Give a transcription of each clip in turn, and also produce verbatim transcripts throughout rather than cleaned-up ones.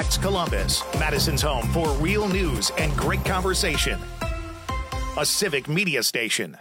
X Columbus, Madison's home for real news and great conversation. A Civic Media station.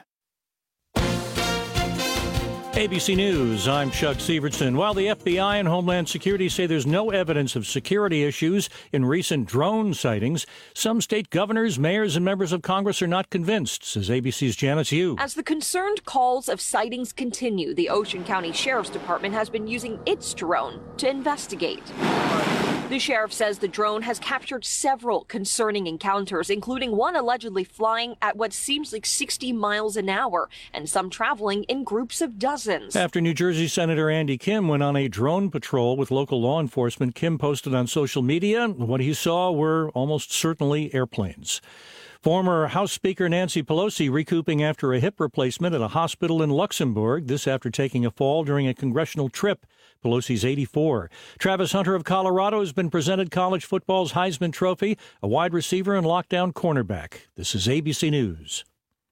A B C News, I'm Chuck Severson. While the F B I and Homeland Security say there's no evidence of security issues in recent drone sightings, some state governors, mayors, and members of Congress are not convinced, says A B C's Janice Yu. As the concerned calls of sightings continue, the Ocean County Sheriff's Department has been using its drone to investigate. The sheriff says the drone has captured several concerning encounters, including one allegedly flying at what seems like sixty miles an hour, and some traveling in groups of dozens. After New Jersey Senator Andy Kim went on a drone patrol with local law enforcement, Kim posted on social media what he saw were almost certainly airplanes. Former House Speaker Nancy Pelosi recouping after a hip replacement at a hospital in Luxembourg, this after taking a fall during a congressional trip. Pelosi's eighty-four. Travis Hunter of Colorado has been presented college football's Heisman Trophy, a wide receiver and lockdown cornerback. This is A B C News.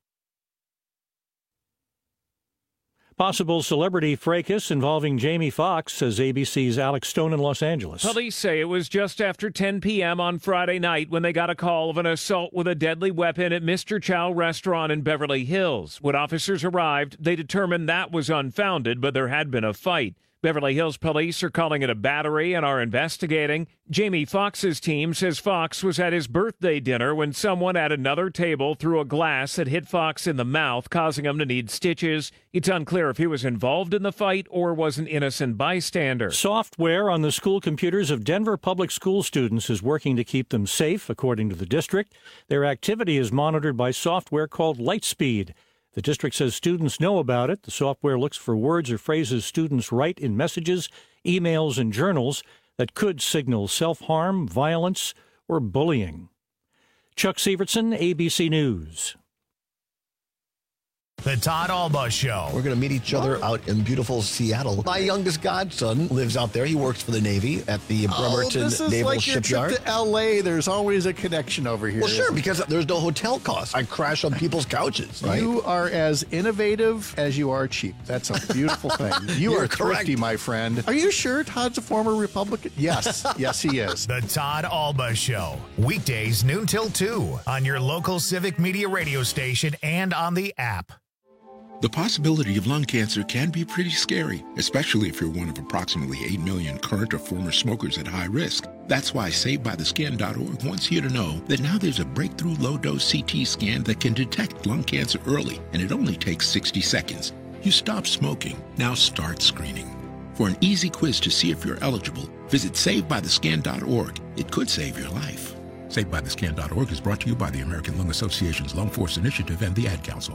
Possible celebrity fracas involving Jamie Foxx, says A B C's Alex Stone in Los Angeles. Police say it was just after ten p.m. on Friday night when they got a call of an assault with a deadly weapon at Mister Chow restaurant in Beverly Hills. When officers arrived, they determined that was unfounded, but there had been a fight. Beverly Hills police are calling it a battery and are investigating. Jamie Foxx's team says Foxx was at his birthday dinner when someone at another table threw a glass that hit Foxx in the mouth, causing him to need stitches. It's unclear if he was involved in the fight or was an innocent bystander. Software on the school computers of Denver public school students is working to keep them safe, according to the district. Their activity is monitored by software called Lightspeed. The district says students know about it. The software looks for words or phrases students write in messages, emails, and journals that could signal self-harm, violence, or bullying. Chuck Severson, A B C News. The Todd Alba Show. We're going to meet each other out in beautiful Seattle. My youngest godson lives out there. He works for the Navy at the Bremerton oh, this is Naval like your Shipyard. Trip to L A. There's always a connection over here. Well, sure, because there's no hotel cost. I crash on people's couches. Right? You are as innovative as you are cheap. That's a beautiful thing. You You're are correct. thrifty, my friend. Are you sure Todd's a former Republican? Yes. Yes, he is. The Todd Alba Show. Weekdays noon till two on your local Civic Media radio station and on the app. The possibility of lung cancer can be pretty scary, especially if you're one of approximately eight million current or former smokers at high risk. That's why Saved By The Scan dot org wants you to know that now there's a breakthrough low-dose C T scan that can detect lung cancer early, and it only takes sixty seconds. You stop smoking, now start screening. For an easy quiz to see if you're eligible, visit Saved By The Scan dot org. It could save your life. Saved By The Scan dot org is brought to you by the American Lung Association's Lung Force Initiative and the Ad Council.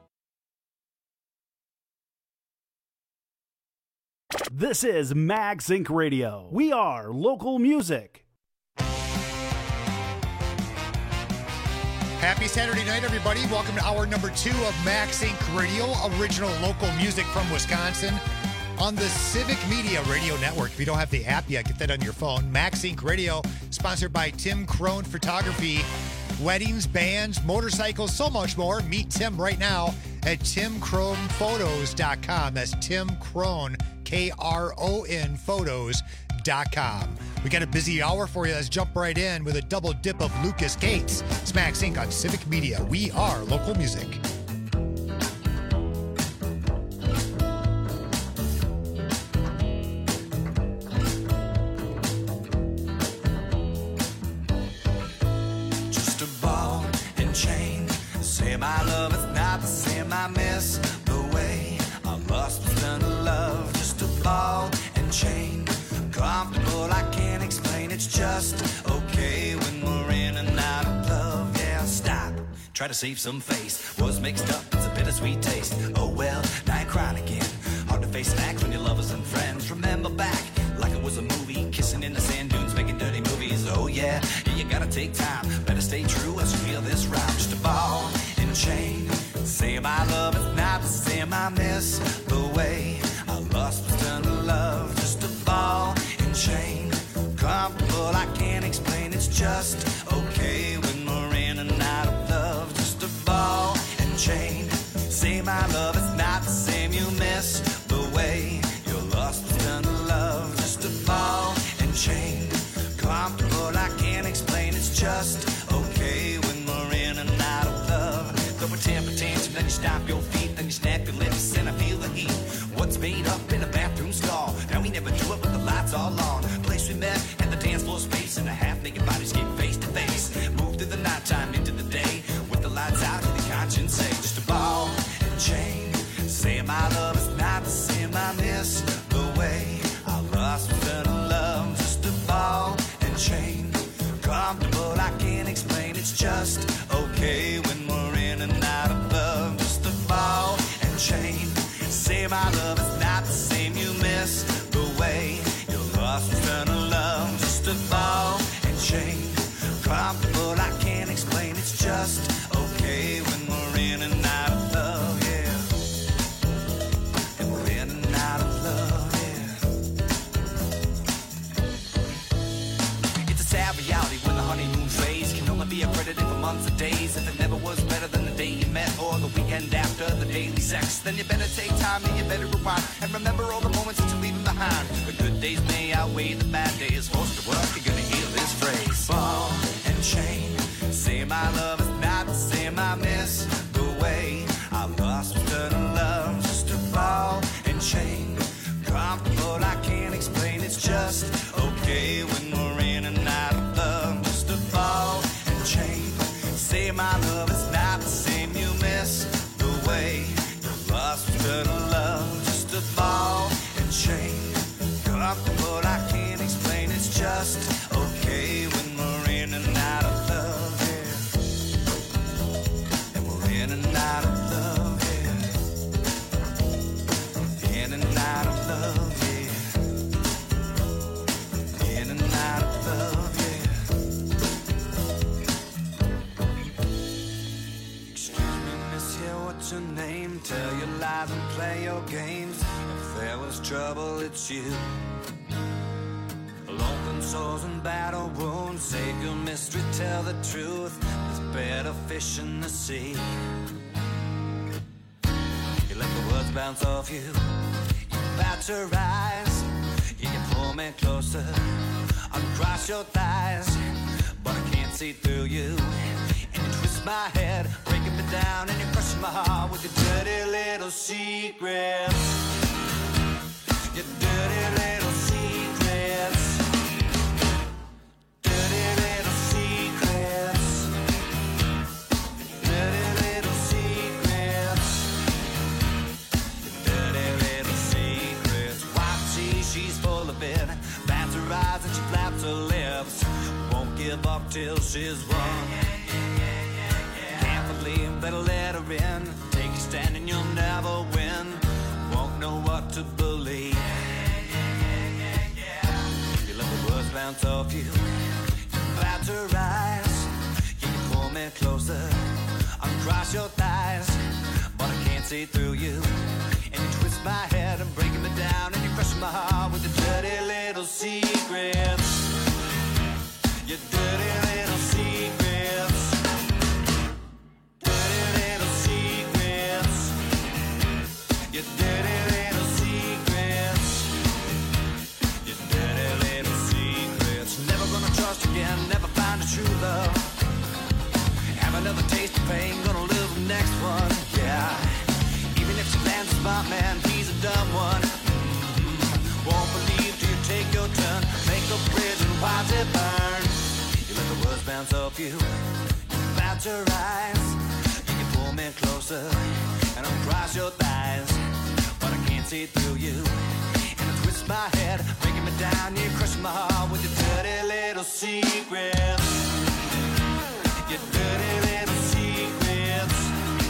This is Mags Incorporated. Radio. We are local music. Happy Saturday night, everybody. Welcome to hour number two of Max Incorporated. Radio, original local music from Wisconsin on the Civic Media Radio Network. If you don't have the app yet, get that on your phone. Max Incorporated Radio, sponsored by Tim Crone Photography. Weddings, bands, motorcycles, so much more. Meet Tim right now at tim crone photos dot com. That's Tim Crone, K R O N photos dot com. We got a busy hour for you. Let's jump right in with a double dip of Lucas Gates. It's Max Incorporated on Civic Media. We are local music. My love is not the same, I miss the way I lost was done to love. Just a ball and chain, comfortable, I can't explain. It's just okay when we're in and out of love. Yeah, stop, try to save some face. Was mixed up, it's a bittersweet taste. Oh well, now you're crying again. Hard to face facts when your lovers and friends. Remember back, like it was a movie, kissing in the sand dunes, making dirty movies. Oh yeah, yeah, you gotta take time, better stay true as we feel this rhyme. Just a ball and chain, say my love is not the same, I miss the way I lost was done to love. Just a ball and chain, comfortable, I can't explain. It's just okay when we're in and out of love. Just a ball and chain, say my love is not the same, you miss the way your lost was done to love. Just a ball and chain, comfortable, comfortable, I can't explain, it's just okay when we're in and out of love. Throw a temper tantrum, then you stomp your feet, then you snap your lips, and I feel the heat. What's made up in a bathroom stall? Now we never do it, but the lights all on. Place we met and the dance floor space, and a half-naked bodies get face to face. Move through the nighttime into the day, with the lights out and the conscience say, just a ball and chain. Say my love is not the same, I miss the way I lost without love. Just a ball and chain. Comfortable, I can't explain, it's just okay when we're in and out of love. Just a ball and chain. Say my love is not the same, you miss the way you lost without love. Just a ball and chain. Comfortable, I can't explain, it's just okay when we're in and out of love, yeah. And we're in and out of love, yeah. It's a sad reality when the honeymoon phase can only be accredited for months or days. If it never was better than the day you met or the weekend after the daily sex, then you better take time and you better rewind and remember all the moments that you're leaving behind. The good days may outweigh the bad days. Forced to work, you're gonna hear this phrase. Ball and chain. Say my love is not the same, I miss the way I lost without love. Just a ball and chain. Comfortable, I can't explain, it's just okay when we're in and out of love. Just a ball and chain. Say my love is not the same, you miss the way you lost without love. Just a ball and chain. Comfortable, I can't explain, it's just okay when we're in and out of love, yeah. And we're in and out of love, yeah. In and out of love, yeah. In and out of love, yeah. Excuse me, miss, here, what's your name? Tell your lies and play your games. If there was trouble, it's you. Open sores and battle wounds, save your mystery, tell the truth. There's better fish in the sea. You let the words bounce off you, you bat your eyes, yeah, you pull me closer, uncross your thighs, but I can't see through you. And you twist my head, breaking me down, and you're crushing my heart with your dirty little secrets. Your dirty little secrets. Eyes and she flaps her lips, won't give up till she's won. Can't believe, better let her in. Take a stand and you'll never win. Won't know what to believe. You let the words bounce off you, you bat her eyes, yeah, you pull me closer, uncross your thighs, but I can't see through you. And you twist my head and breaking me down, and you crush my heart with your dirty little secrets. Your dirty little secrets. Dirty little secrets. Your dirty little secrets. Your dirty little secrets. Never gonna trust again, never find a true love. Have another taste of pain, gonna live the next one, yeah. Even if she lands a smart man, he's a dumb one. Mm-hmm. Won't believe till you take your turn. Make a bridge and watch it burn. You let the words bounce off you, you bat your eyes, you can pull me closer and uncross your thighs, but I can't see through you. And I twist my head, breaking me down, you crush my heart with your dirty little secrets. Your dirty little secrets.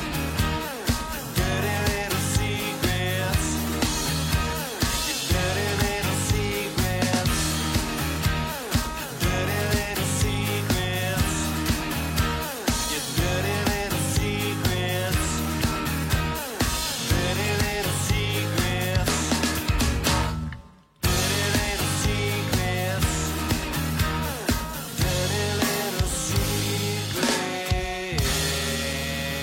Dirty little secrets. Your dirty little secrets. Dirty little secrets. Your dirty little secrets. Dirty little secrets. Dirty little secrets. Dirty little secrets.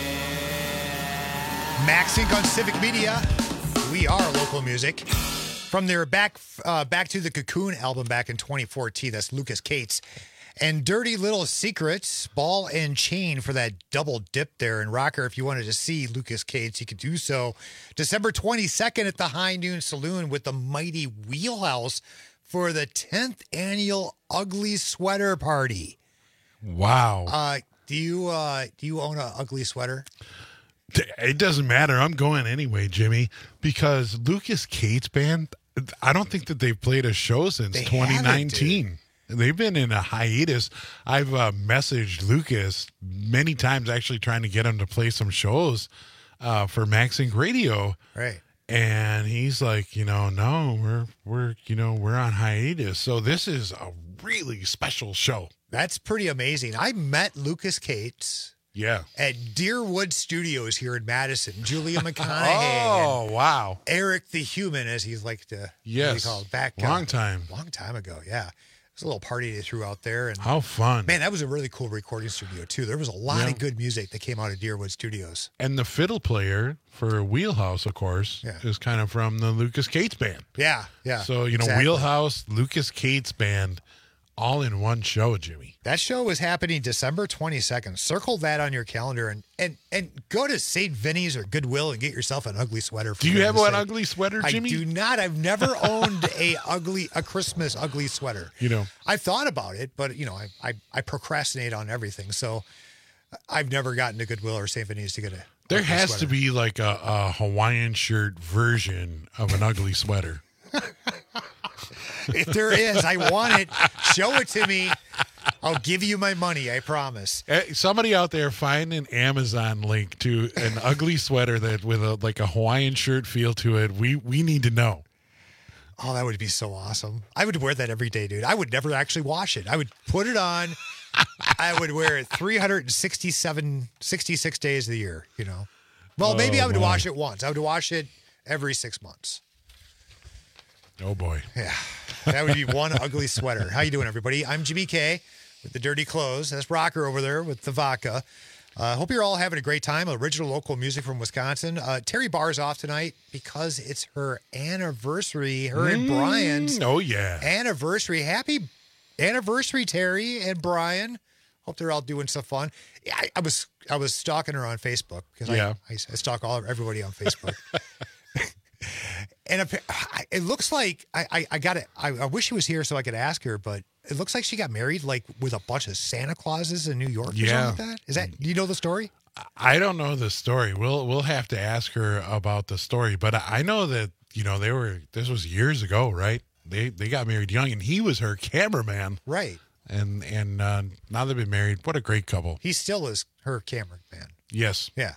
Max Inc on Civic Media. We are local music. from their Back uh, Back to the Cocoon album back in twenty fourteen. That's Lucas Cates. And Dirty Little Secrets, Ball and Chain for that double dip there. And Rocker, if you wanted to see Lucas Cates, you could do so December twenty-second at the High Noon Saloon with the Mighty Wheelhouse for the tenth annual Ugly Sweater Party. Wow. Uh, do you uh, do you own an ugly sweater? It doesn't matter. I'm going anyway, Jimmy, because Lucas Cates Band, I don't think that they've played a show since They twenty nineteen. haven't, They've been in a hiatus. I've uh, messaged Lucas many times, actually trying to get him to play some shows uh, for Max Inc Radio. Right. And he's like, you know, no, we're we're you know we're on hiatus. So this is a really special show. That's pretty amazing. I met Lucas Cates Yeah. at Deerwood Studios here in Madison. Julia McConaughey. Oh, wow. Eric the Human, as he's like to Yes. be called. Back Long uh, time. Long time ago, yeah. It was a little party they threw out there. And How fun. man, that was a really cool recording studio, too. There was a lot Yeah. of good music that came out of Deerwood Studios. And the fiddle player for Wheelhouse, of course, Yeah. is kind of from the Lucas Cates Band. Yeah, yeah. So, you know, exactly. Wheelhouse, Lucas Cates Band, all in one show, Jimmy. That show is happening December twenty-second. Circle that on your calendar and and and go to Saint Vinny's or Goodwill and get yourself an ugly sweater. For Do you have goodness an sake. ugly sweater, Jimmy? I do not. I've never owned a ugly a Christmas ugly sweater. You know. I've thought about it, but you know, I I, I procrastinate on everything. So I've never gotten to Goodwill or Saint Vinny's to get a There ugly has sweater. to be like a, a Hawaiian shirt version of an ugly sweater. If there is, I want it. Show it to me. I'll give you my money. I promise. Eh, Somebody out there find an Amazon link to an ugly sweater that with a like a Hawaiian shirt feel to it. We we need to know. Oh, that would be so awesome. I would wear that every day, dude. I would never actually wash it. I would put it on. I would wear it three hundred sixty-seven, sixty-six days of the year, you know. Well, maybe Oh, I would my. wash it once. I would wash it every six months. Oh boy. Yeah. That would be one ugly sweater. How you doing, everybody? I'm Jimmy K with the dirty clothes. That's Rocker over there with the vodka. I uh, hope you're all having a great time. Original local music from Wisconsin. Uh, Terry Barr's off tonight because it's her anniversary, her and Brian's Oh yeah. anniversary. Happy anniversary, Terry and Brian. Hope they're all doing some fun. Yeah, I, I was I was stalking her on Facebook because Yeah. I, I, I stalk all everybody on Facebook. And appa- I- it looks like I, I, I got it. I, I wish she was here so I could ask her, but it looks like she got married like with a bunch of Santa Clauses in New York. Or Yeah. something like that. Is that? Do you know the story? I don't know the story. We'll we'll have to ask her about the story. But I know that, you know, they were this was years ago, right? They they got married young, and he was her cameraman. Right. And and uh, now they've been married. What a great couple. He still is her cameraman. Yes. Yeah.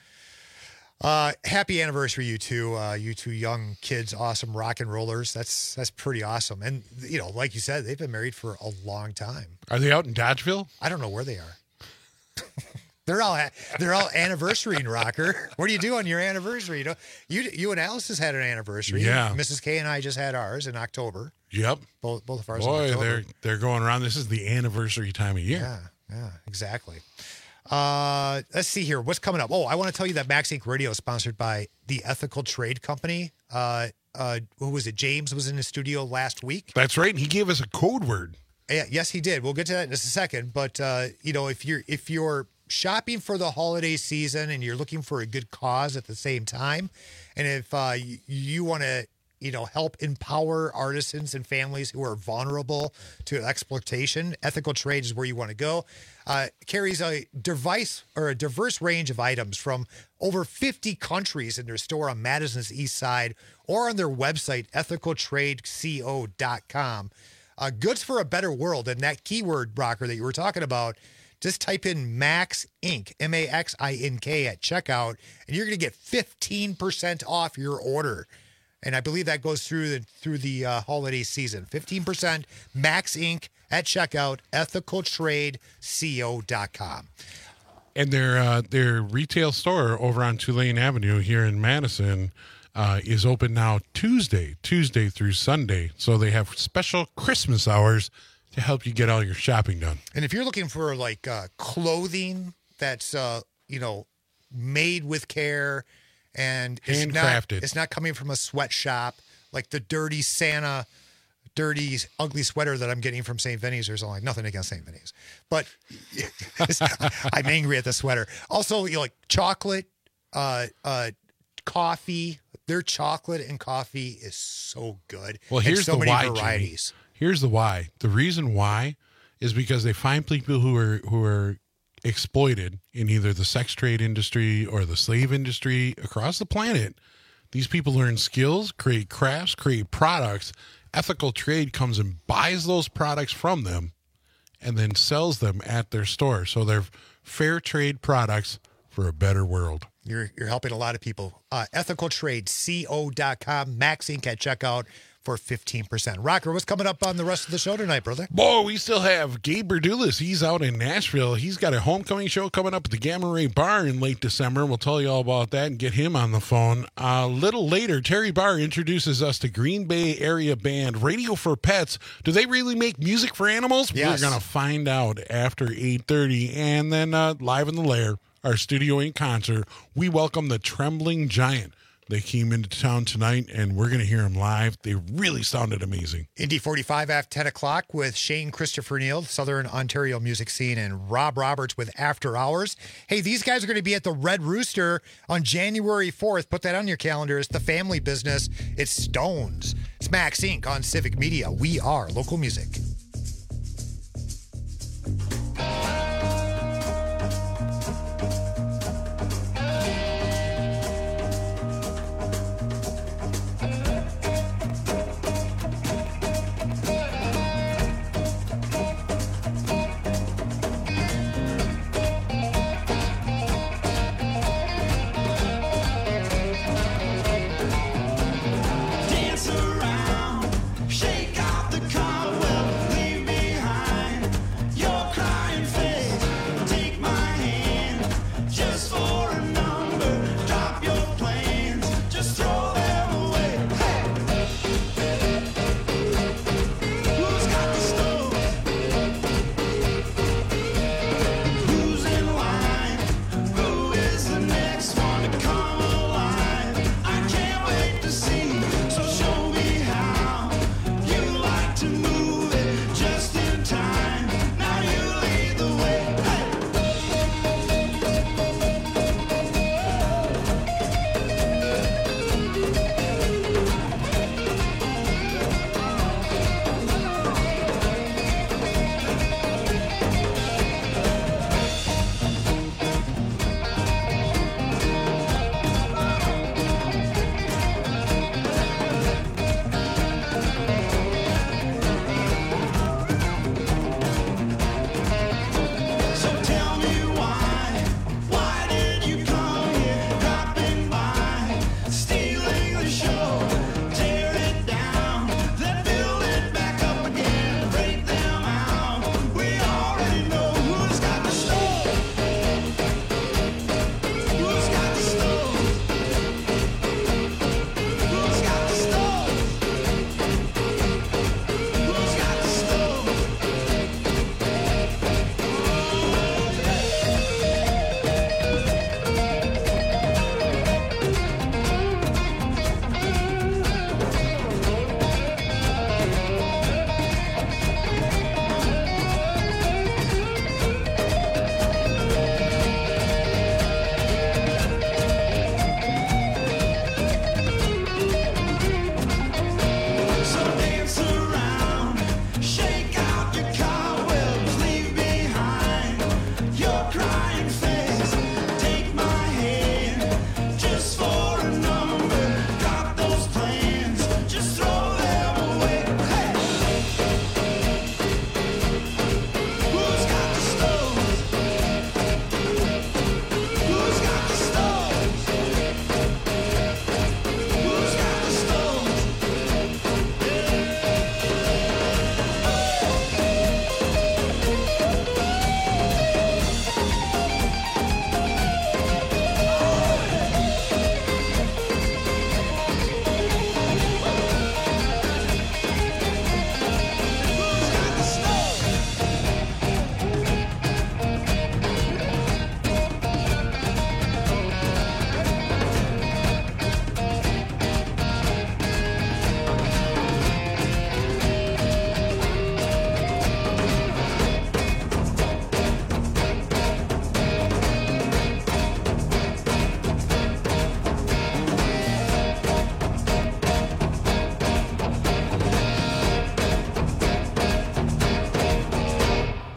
Uh, happy anniversary, you two, uh, you two young kids, awesome rock and rollers. That's that's pretty awesome. And you know, like you said, they've been married for a long time. Are they out in Dodgeville? I don't know where they are. they're all they're all anniversarying, Rocker. What do you do on your anniversary? You know, you you and Alice has had an anniversary. Yeah. Missus K and I just had ours in October. Yep. Both both of ours. in Boy, October. they're they're going around. This is the anniversary time of year. Yeah, yeah, exactly. Uh, let's see here. What's coming up? Oh, I want to tell you that Max Inc Radio is sponsored by the Ethical Trade Company. Uh, uh, who was it? James was in the studio last week. That's right. And he gave us a code word. Yeah, yes, he did. We'll get to that in just a second. But uh, you know, if you're if you're shopping for the holiday season and you're looking for a good cause at the same time, and if uh, you, you want to, you know, help empower artisans and families who are vulnerable to exploitation, Ethical Trade is where you want to go. Uh, carries a device or a diverse range of items from over fifty countries in their store on Madison's East Side or on their website, ethical trade co dot com. Uh, goods for a better world. And that keyword, Rocker, that you were talking about, just type in Max Inc, M A X I N K at checkout, and you're going to get fifteen percent off your order. And I believe that goes through the through the uh, holiday season. fifteen percent Max Inc at checkout, ethical trade co dot com. And their uh, their retail store over on Tulane Avenue here in Madison uh, is open now Tuesday, Tuesday through Sunday. So they have special Christmas hours to help you get all your shopping done. And if you're looking for like uh, clothing that's uh, you know, made with care and it's not Handcrafted. it's not coming from a sweatshop like the dirty Santa, dirty, ugly sweater that I'm getting from Saint Vinny's. There's only nothing against Saint Vinny's, but I'm angry at the sweater. Also, you know, like chocolate, uh, uh, coffee. Their chocolate and coffee is so good. Well, And here's so the many why, varieties. Jimmy. Here's the why. The reason why is because they find people who are who are exploited in either the sex trade industry or the slave industry across the planet. These people learn skills, create crafts, create products. Ethical trade comes and buys those products from them and then sells them at their store. So they're fair trade products for a better world. You're you're helping a lot of people. Uh, ethical trade co dot com, Max Inc at checkout for fifteen percent. Rocker, what's coming up on the rest of the show tonight, brother? Boy, we still have Gabe Berdulis. He's out in Nashville. He's got a homecoming show coming up at the Gamma Ray Bar in late December. We'll tell you all about that and get him on the phone. A uh, little later, Terry Barr introduces us to Green Bay area band Radio for Pets. Do they really make music for animals? Yes. We're going to find out after eight thirty. And then uh, live in the Lair, our Studio in concert, we welcome the Trembling Giant. They came into town tonight, and we're going to hear them live. They really sounded amazing. Indy forty-five after ten o'clock with Shane Christopher Neal, Southern Ontario music scene, and Rob Roberts with After Hours. Hey, these guys are going to be at the Red Rooster on January fourth. Put that on your calendar. It's the family business. It's Stones. It's Max Incorporated on Civic Media. We are local music. Dance around, shake out the cobweb.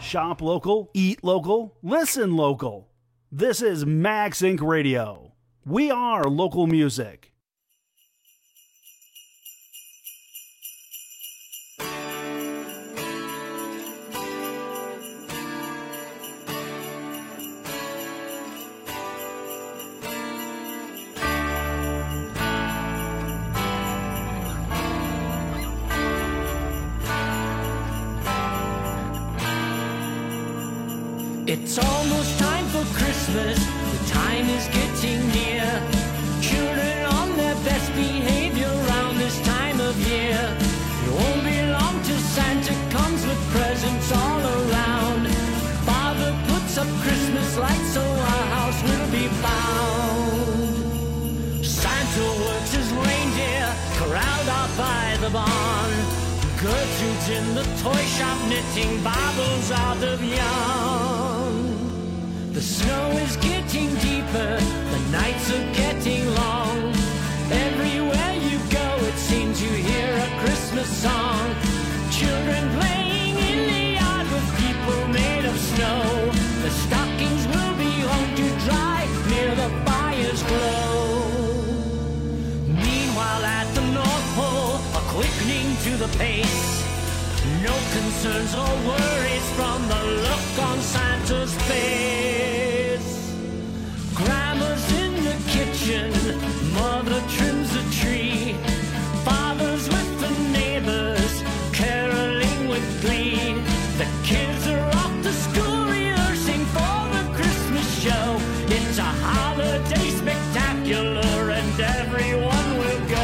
Shop local, eat local, listen local. This is Max Inc Radio. We are local music. It's almost time for Christmas, the time is getting near. Children on their best behavior around this time of year. It won't be long till Santa comes with presents all around. Father puts up Christmas lights so our house will be found. Santa works his reindeer, corralled out by the barn. Gertrude's in the toy shop knitting Bibles out of yarn. The snow is getting deeper, the nights are getting long. Everywhere you go it seems you hear a Christmas song. Children playing in the yard with people made of snow. The stockings will be hung to dry near the fire's glow. Meanwhile at the North Pole, a quickening to the pace. No concerns or worries from the look on Santa's face. Grandma's in the kitchen, mother trims a tree. Father's with the neighbors, caroling with glee. The kids are off to school rehearsing for the Christmas show. It's a holiday spectacular and everyone will go.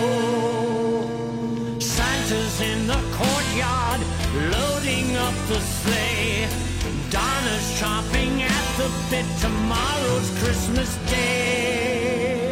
Santa's in the courtyard, loading up the sleigh. Donna's chomping at the bit, tomorrow's Christmas Day.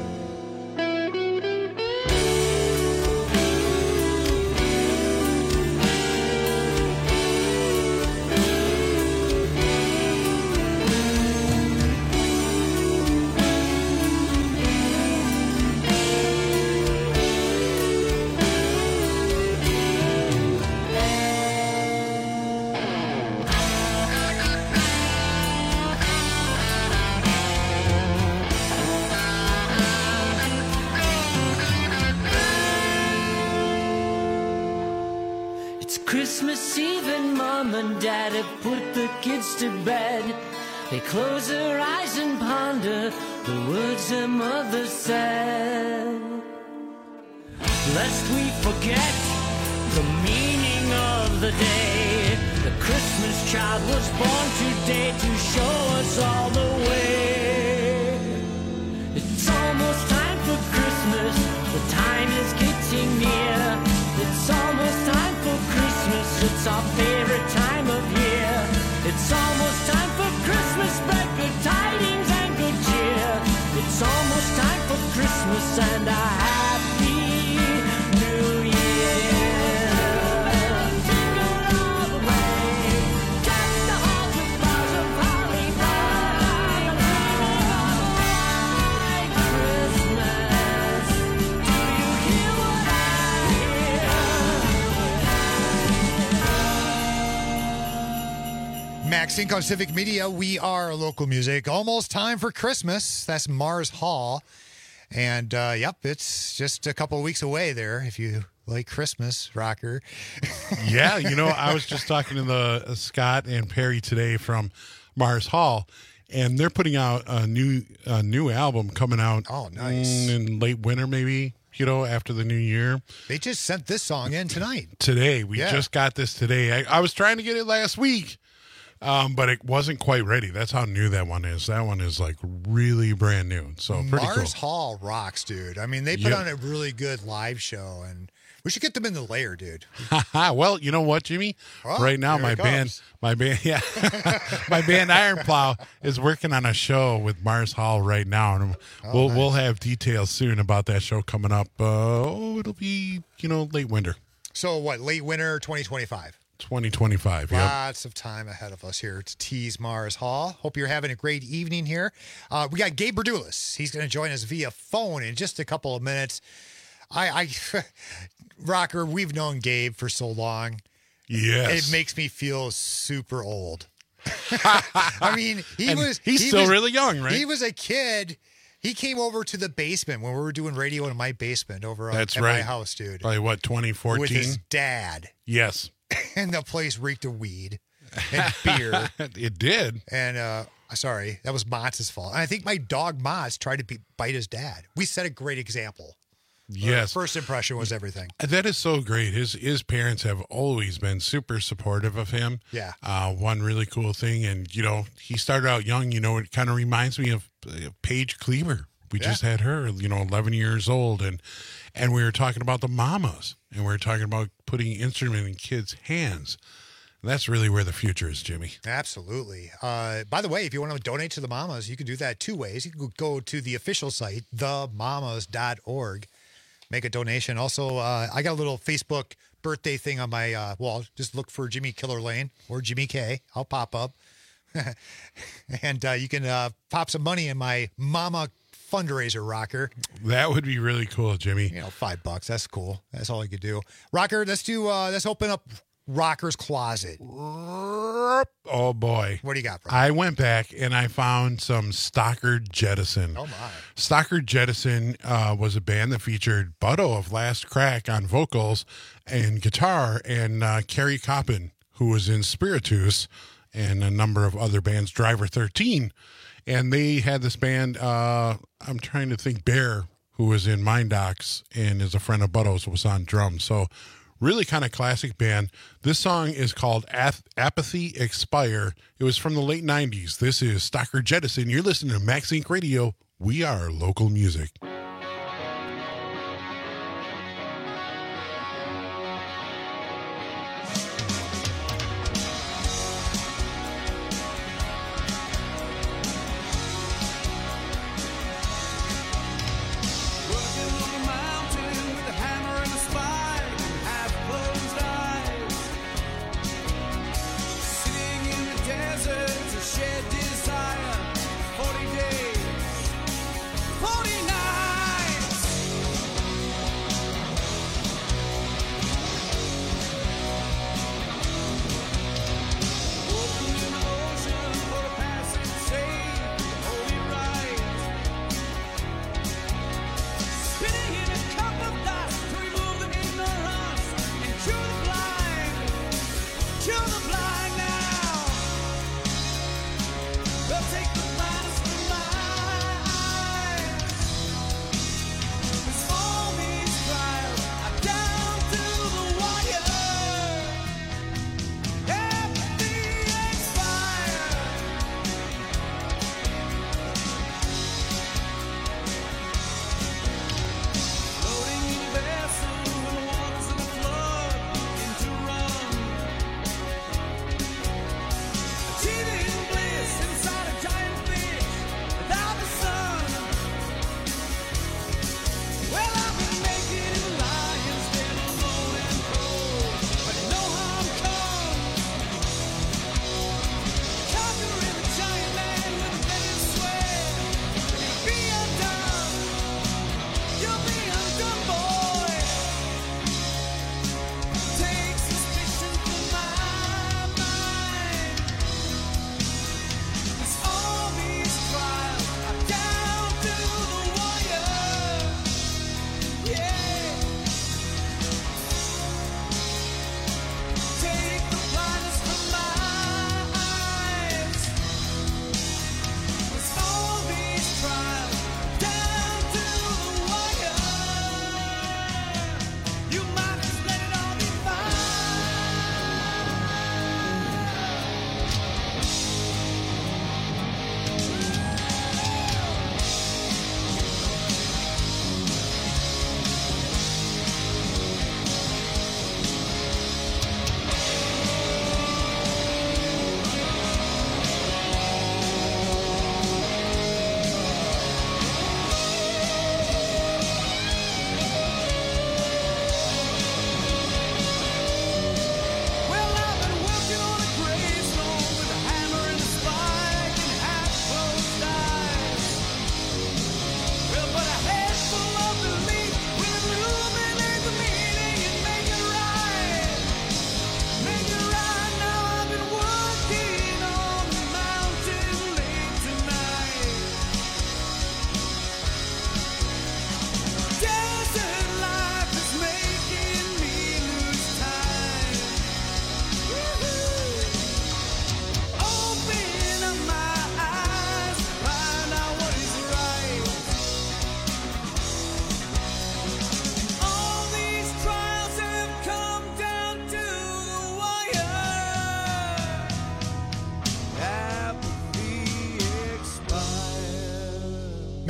Christmas Eve and Mom and Dad have put the kids to bed. They close their eyes and ponder the words their mother said. Lest we forget the meaning of the day, the Christmas child was born today to show us all the way. It's almost time for Christmas, the time is getting near. It's almost time for Christmas, it's our favorite time of year. It's almost time for Christmas, spread good tidings and good cheer. It's almost time for Christmas and a happy New Year. Jingle all the way, deck the halls with boughs of holly, bright, Christmas. Do you hear what I Max Inc on Civic Media. We are local music. Almost time for Christmas. That's Mars Hall. And, uh, yep, it's just a couple of weeks away there if you like Christmas, rocker. Yeah, you know, I was just talking to the uh, Scott and Perry today from Mars Hall, and they're putting out a new a new album coming out oh, nice. in late winter maybe, you know, after the new year. They just sent this song in tonight. Today. We yeah. just got this today. I, I was trying to get it last week. Um, but it wasn't quite ready. That's how new that one is. That one is like really brand new. So pretty Mars cool. Hall rocks, dude. I mean, they put Yep. on a really good live show, and we should get them in the layer, dude. Well, you know what, Jimmy? Oh, right now, here my it band, comes. my band, yeah, my band Iron Plow is working on a show with Mars Hall right now, and Oh, we'll nice. we'll have details soon about that show coming up. Uh, oh, it'll be you know late winter, So what, late winter twenty twenty-five? twenty twenty-five. Yep. Lots of time ahead of us here to tease Mars Hall. Hope you're having a great evening here. Uh, we got Gabe Berdulis. He's going to join us via phone in just a couple of minutes. I, I, Rocker, we've known Gabe for so long. Yes. It makes me feel super old. I mean, he And was. he's he still was- really young, right? He was a kid. He came over to the basement when we were doing radio in my basement over uh, That's at right. my house, dude. Probably what, twenty fourteen? With his dad. Yes. And the place reeked of weed and beer. It did. And uh sorry, that was Motz's fault. And I think my dog Motz tried to be, bite his dad. We set a great example. Yes. Our first impression was everything. That is so great. His his parents have always been super supportive of him. Yeah. Uh, one really cool thing, and you know, he started out young. You know, it kind of reminds me of uh, Paige Cleaver. We Yeah. just had her. You know, eleven years old, and and we were talking about the mamas, and we were talking about putting instrument in kids' hands. And that's really where the future is, Jimmy. Absolutely. Uh, by the way, if you want to donate to the Mamas, you can do that two ways. You can go to the official site, the mamas dot org, make a donation. Also, uh, I got a little Facebook birthday thing on my uh, wall. Just look for Jimmy Killer Lane or Jimmy K. I'll pop up. And uh, you can uh, pop some money in my Mama fundraiser rocker. That would be really cool, Jimmy. You know, five bucks. That's cool. That's all I could do. Rocker, let's do, uh, let's open up Rocker's Closet. Oh boy. What do you got, bro? I went back and I found some Stockard Jettison. Oh my. Stockard Jettison uh, was a band that featured Butto of Last Crack on vocals and guitar, and uh, Kerry Coppin, who was in Spiritus and a number of other bands, Driver thirteen. And they had this band, uh, I'm trying to think, Bear, who was in Mind Docs and is a friend of Butto's, was on drums. So really kind of classic band. This song is called Ath- Apathy Expire. It was from the late nineties. This is Stockard Jettison. You're listening to Max Inc Radio. We are local music. Working on a mountain with a hammer and a spike and half-closed eyes. Sitting in the desert to shed desire. Forty days, forty nights.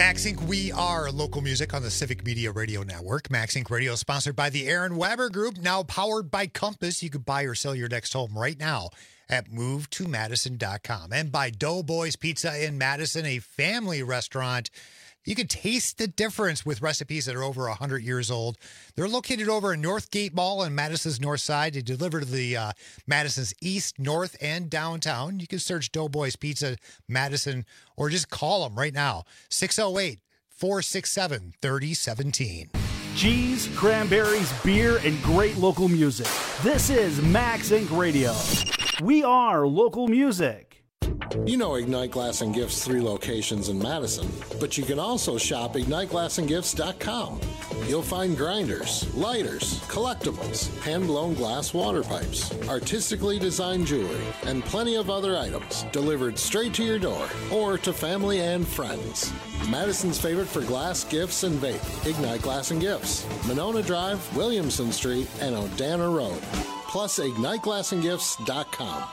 Max Incorporated. We are local music on the Civic Media Radio Network. Max Incorporated Radio is sponsored by the Aaron Weber Group, now powered by Compass. You could buy or sell your next home right now at move to madison dot com. And by Doughboys Pizza in Madison, a family restaurant. You can taste the difference with recipes that are over one hundred years old. They're located over in Northgate Mall on Madison's north side. They deliver to the uh, Madison's east, north, and downtown. You can search Doughboys Pizza Madison or just call them right now, six oh eight, four six seven, three oh one seven. Cheese, cranberries, beer, and great local music. This is Max Incorporated Radio. We are local music. You know Ignite Glass and Gifts' three locations in Madison, but you can also shop ignite glass and gifts dot com. You'll find grinders, lighters, collectibles, hand-blown glass water pipes, artistically designed jewelry, and plenty of other items delivered straight to your door or to family and friends. Madison's favorite for glass, gifts, and vape, Ignite Glass and Gifts, Monona Drive, Williamson Street, and Odana Road. Plus ignite glass and gifts dot com.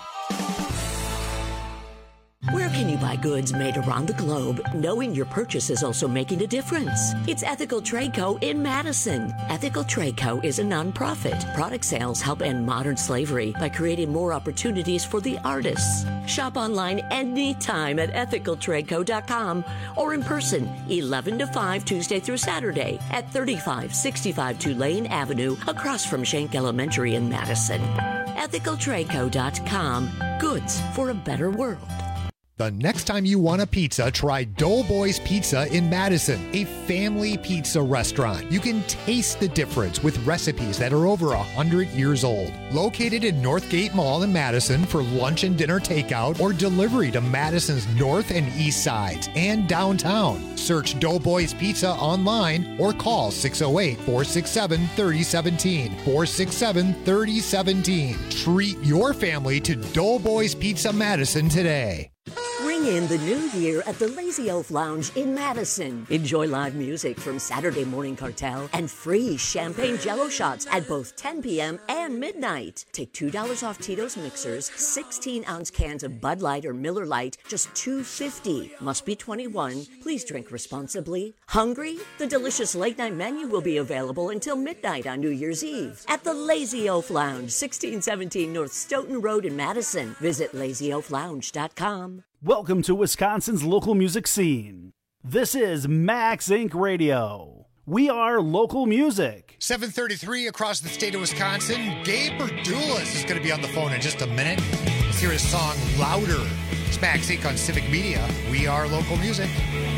Where can you buy goods made around the globe, knowing your purchase is also making a difference? It's Ethical Trade Co. in Madison. Ethical Trade Co. is a nonprofit. Product sales help end modern slavery by creating more opportunities for the artists. Shop online anytime at ethical trade co dot com or in person, eleven to five, Tuesday through Saturday at thirty-five sixty-five Tulane Avenue, across from Schenck Elementary in Madison. ethical trade co dot com. Goods for a better world. The next time you want a pizza, try Doughboys Pizza in Madison, a family pizza restaurant. You can taste the difference with recipes that are over one hundred years old. Located in Northgate Mall in Madison for lunch and dinner takeout or delivery to Madison's north and east sides and downtown. Search Doughboys Pizza online or call six oh eight, four six seven, three oh one seven, four six seven, three oh one seven. Treat your family to Doughboys Pizza Madison today. Ring in the new year at the Lazy Oaf Lounge in Madison. Enjoy live music from Saturday Morning Cartel and free champagne jello shots at both ten p.m. and midnight. Take two dollars off Tito's mixers, sixteen ounce cans of Bud Light or Miller Lite, just two dollars and fifty cents. Must be twenty-one. Please drink responsibly. Hungry? The delicious late night menu will be available until midnight on New Year's Eve at the Lazy Oaf Lounge, sixteen seventeen North Stoughton Road in Madison. Visit lazy oaf lounge dot com. Welcome to Wisconsin's local music scene. This is Max Incorporated Radio. We are local music. seven thirty-three across the state of Wisconsin. Gabe Berdulis is going to be on the phone in just a minute. Let's hear his song Louder. It's Max Incorporated on Civic Media. We are local music.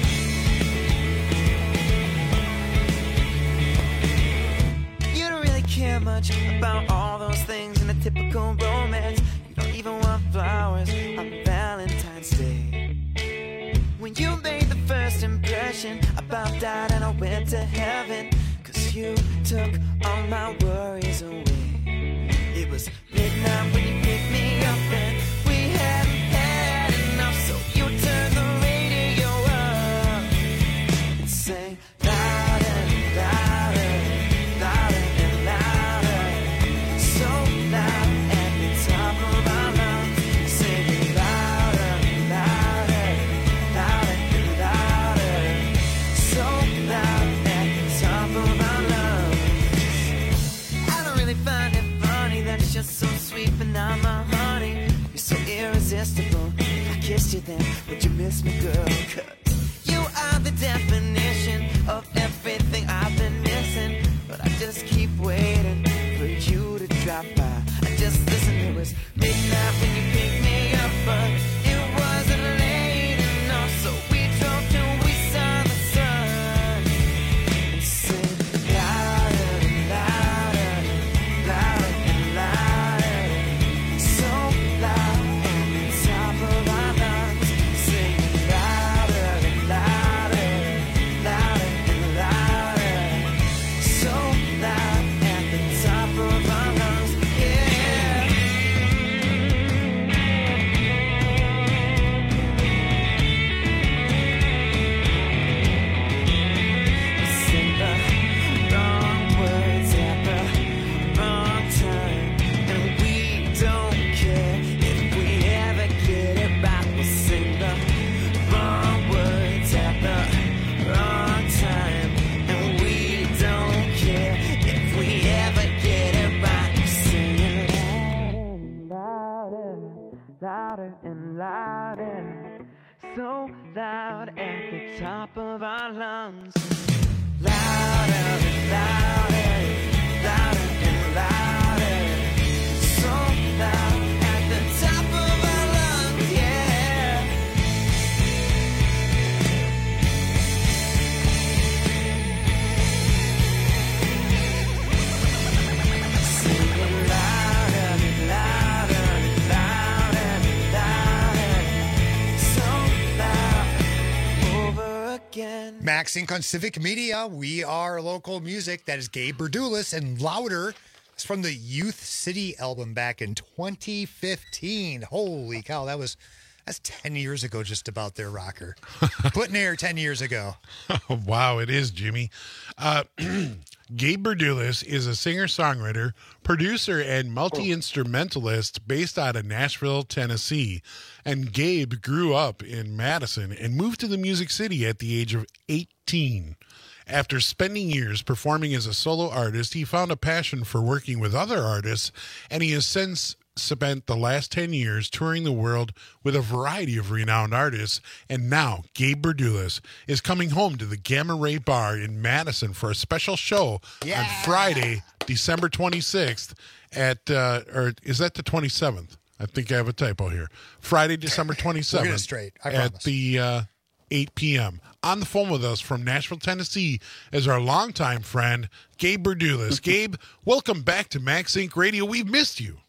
You don't really care much about all those things in a typical romance. You don't even want flowers on Valentine's Day. When you made the first impression, I bowed out and I went to heaven, 'cause you took all my worries away. It was midnight when you picked me up and we hadn't had enough, so you turned the radio up and sang louder, louder, louder and louder, so loud at the top of our lungs, singing louder, louder, louder and louder, so loud at the top of our lungs. I don't really find it funny that it's just so sweet, but not my honey. You're so irresistible. If I kissed you then, would you miss me, girl? 'Cause you are the definition of everything I've been missing. But I just keep waiting for you to drop by. I just listen, it was midnight when you picked me up, but it wasn't late enough, so we drove till we saw the sun and sang louder and louder, louder and louder, so loud at the top of our lungs, singing louder and louder, louder and louder, louder and louder, so loud at the top of our lungs. Louder and louder, louder and louder, so loud at the top of our lungs, yeah. Singing louder and louder and louder and louder, so loud over again. Max Inc on Civic Media. We are local music. That is Gabe Berdulis, and Louder. It's from the Youth City album back in twenty fifteen. Holy cow, that was that's ten years ago, just about there, Rocker. Putting air ten years ago. Wow, it is, Jimmy. Uh, Gabe Berdulis is a singer-songwriter, producer, and multi-instrumentalist based out of Nashville, Tennessee. And Gabe grew up in Madison and moved to the Music City at the age of eighteen. After spending years performing as a solo artist, he found a passion for working with other artists, and he has since spent the last ten years touring the world with a variety of renowned artists. And now Gabe Berdulis is coming home to the Gamma Ray Bar in Madison for a special show Yeah. on Friday, December twenty-sixth at, uh, or is that the twenty-seventh? I think I have a typo here. Friday, December twenty-seventh. We'll get it straight, I at promise. the uh, eight p.m. On the phone with us from Nashville, Tennessee is our longtime friend, Gabe Berdulis. Gabe, welcome back to Max Inc Radio. We've missed you.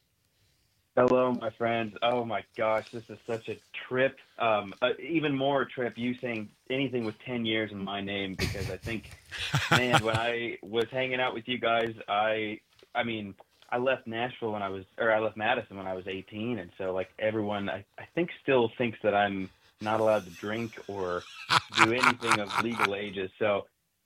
Hello, my friends. Oh, my gosh, this is such a trip. Um, uh, even more a trip, you saying anything with ten years in my name, because I think, man, when I was hanging out with you guys, I, I mean, I left Nashville when I was, or I left Madison when I was eighteen, and so, like, everyone, I, I think, still thinks that I'm not allowed to drink or do anything of legal ages. So,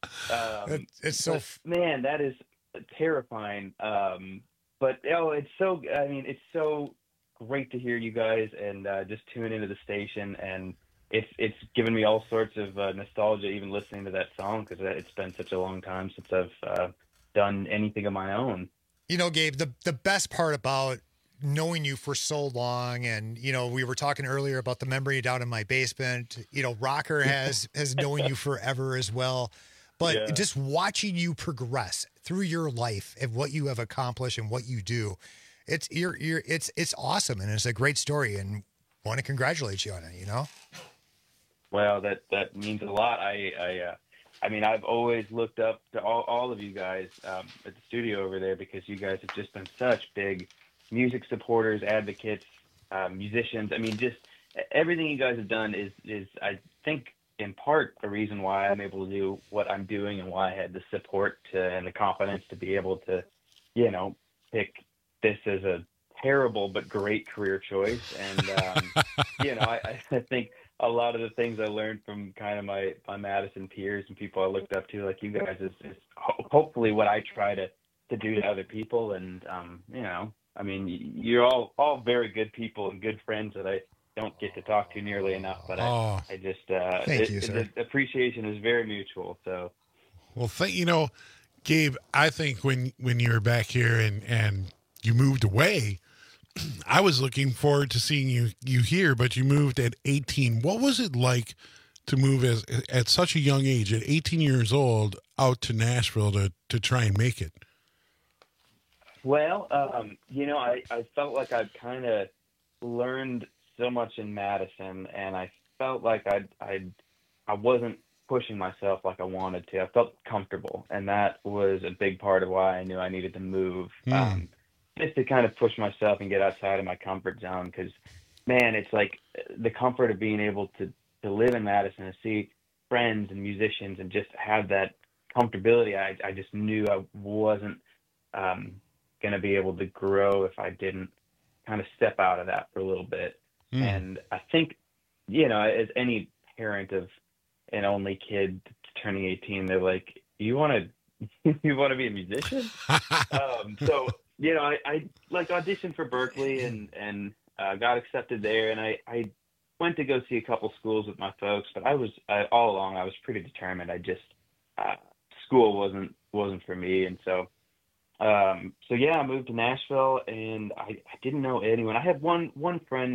um, It- it's so but, f- man, that is terrifying. Um, but oh, it's so. I mean, it's so great to hear you guys and uh, just tune into the station, and it's it's given me all sorts of uh, nostalgia even listening to that song, because it's been such a long time since I've uh, done anything of my own. You know, Gabe, the, the best part about knowing you for so long, and, you know, we were talking earlier about the memory down in my basement, you know, Rocker has, has known you forever as well. But Yeah. just watching you progress through your life and what you have accomplished and what you do, it's you're, you're, it's it's awesome, and it's a great story, and want to congratulate you on it, you know? Well, that that means a lot. I I, uh, I mean, I've always looked up to all, all of you guys um, at the studio over there, because you guys have just been such big music supporters, advocates, um, musicians. I mean, just everything you guys have done is is I think in part the reason why I'm able to do what I'm doing, and why I had the support to, and the confidence to be able to, you know, pick this as a terrible but great career choice. And um, you know, I, I think a lot of the things I learned from kind of my, my Madison peers and people I looked up to, like you guys, is, is ho- hopefully what I try to, to do to other people. And, um, you know, I mean, y- you're all, all very good people and good friends that I don't get to talk to nearly enough, but Oh. I, I just, uh, Thank it- you, it- sir. the appreciation is very mutual. So, Well, th- you know, Gabe, I think when when you were back here and and you moved away, I was looking forward to seeing you you here, but you moved at eighteen. What was it like to move as at such a young age, at eighteen years old, out to Nashville to to try and make it? well, um, you know, I, I felt like I'd kind of learned so much in Madison, and I felt like I'd, I'd, I wasn't pushing myself like I wanted to. I felt comfortable, and that was a big part of why I knew I needed to move, Hmm. um, just to kind of push myself and get outside of my comfort zone. Because, man, it's like the comfort of being able to, to live in Madison and see friends and musicians and just have that comfortability. I, I just knew I wasn't um, going to be able to grow if I didn't kind of step out of that for a little bit. Mm. And I think, you know, as any parent of an only kid turning eighteen, they're like, you want to, you want to be a musician? um, so, you know, I, I like auditioned for Berkeley and, and uh, got accepted there. And I, I went to go see a couple schools with my folks, but I was, I, all along, I was pretty determined. I just, uh, school wasn't, wasn't for me. And so, um, so yeah, I moved to Nashville, and I, I didn't know anyone. I had one, one friend that I'd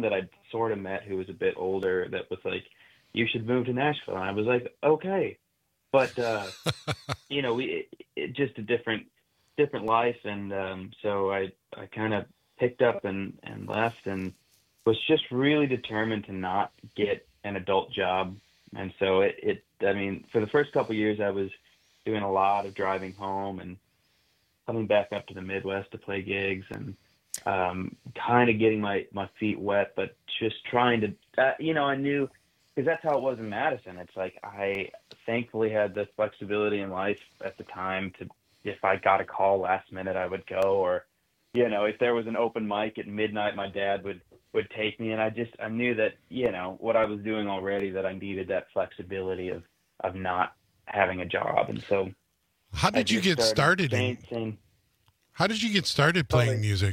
sort of met who was a bit older that was like, you should move to Nashville. And I was like, okay. But, uh, you know, we it, it, just a different different life. And um, so I, I kind of picked up and, and left and was just really determined to not get an adult job. And so it, it I mean, for the first couple of years, I was doing a lot of driving home and coming back up to the Midwest to play gigs and um, kind of getting my, my feet wet, but just trying to, uh, you know, I knew, because that's how it was in Madison. It's like I thankfully had the flexibility in life at the time to, if I got a call last minute, I would go, or, you know, if there was an open mic at midnight, my dad would, would take me. And I just, I knew that, you know, what I was doing already, that I needed that flexibility of, of not having a job. And so how did you get started? In, saying, how did you get started playing oh, music?